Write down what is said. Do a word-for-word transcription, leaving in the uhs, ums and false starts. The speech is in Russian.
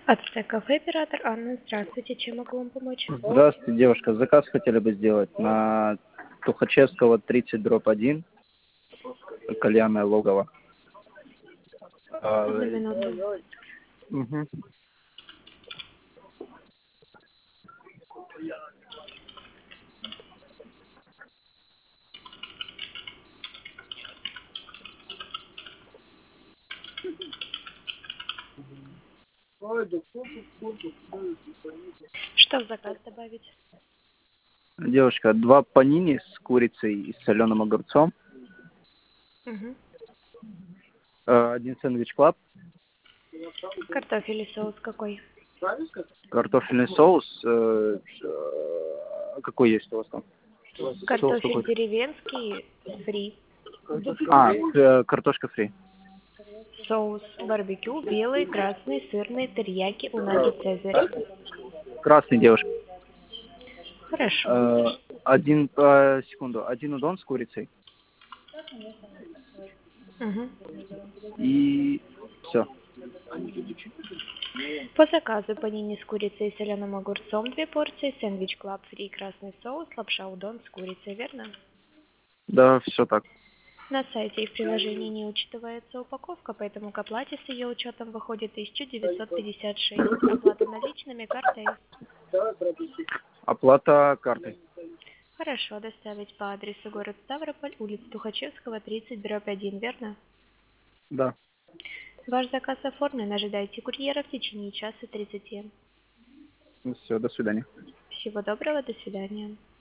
Ацтек кафе, оператор Анна. Здравствуйте, чем могу вам помочь? Здравствуйте, девушка. Заказ хотели бы сделать на Тухачевского тридцать дробь один, кальянное логово. А, Одну минуту. мгм. Что в заказ добавить? Девушка, два панини с курицей и с соленым огурцом, Угу. а, один сэндвич клаб, Картофель и соус какой? картофельный соус. э, э, какой есть у вас там? Соус Картофель какой? деревенский, фри. А, э, картошка фри. Соус барбекю, белый, красный, сырный, терияки, унаги, цезарь. Красный, девушка. Хорошо. Э, один, э, секунду, один удон с курицей Угу. и все. По заказу панини с курицей и соленым огурцом две порции, сэндвич клаб, фри, красный соус, лапша удон с курицей, верно? Да, все так. На сайте и в приложении не учитывается упаковка, поэтому к оплате с ее учетом выходит тысяча девятьсот пятьдесят шесть. Оплата наличными, картой. Оплата картой. Хорошо, доставить по адресу город Ставрополь, улица Тухачевского, тридцать дробь один, верно? Да. Ваш заказ оформлен, ожидайте курьера в течение часа тридцати. Все, до свидания. Всего доброго, до свидания.